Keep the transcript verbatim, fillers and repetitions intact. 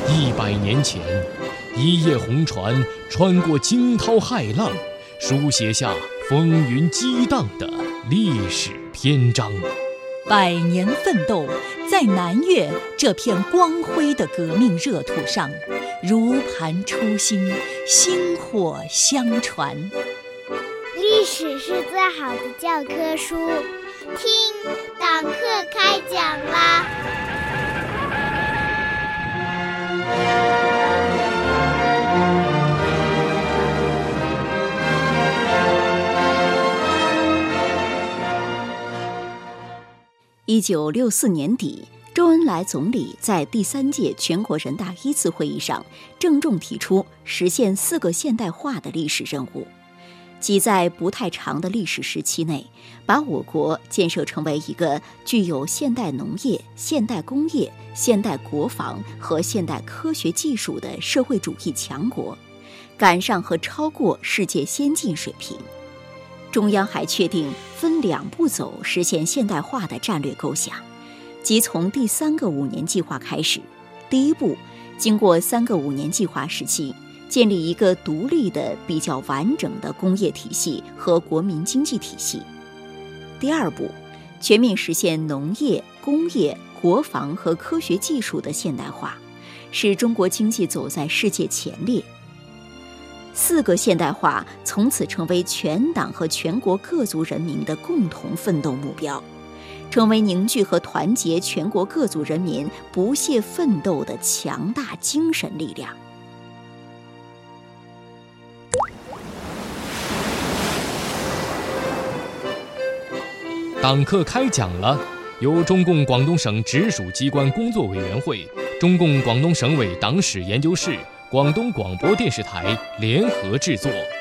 一百年前，一叶红船穿过惊涛骇浪，书写下风云激荡的历史篇章。 百年奋斗，在南岳这片光辉的革命热土上，如盘初心，薪火相传。 历史是最好的教科书，听党课开讲啦！ 一九六四年底，周恩来总理在第三届全国人大一次会议上郑重提出实现四个现代化的历史任务，即在不太长的历史时期内，把我国建设成为一个具有现代农业、现代工业、现代国防和现代科学技术的社会主义强国，赶上和超过世界先进水平。中央还确定分两步走实现现代化的战略构想，即从第三个五年计划开始，第一步，经过三个五年计划时期，建立一个独立的、比较完整的工业体系和国民经济体系。第二步，全面实现农业、工业、国防和科学技术的现代化，使中国经济走在世界前列。四个现代化从此成为全党和全国各族人民的共同奋斗目标，成为凝聚和团结全国各族人民不懈奋斗的强大精神力量。 党课开讲了，由中共广东省直属机关工作委员会、中共广东省委党史研究室、广东广播电视台联合制作。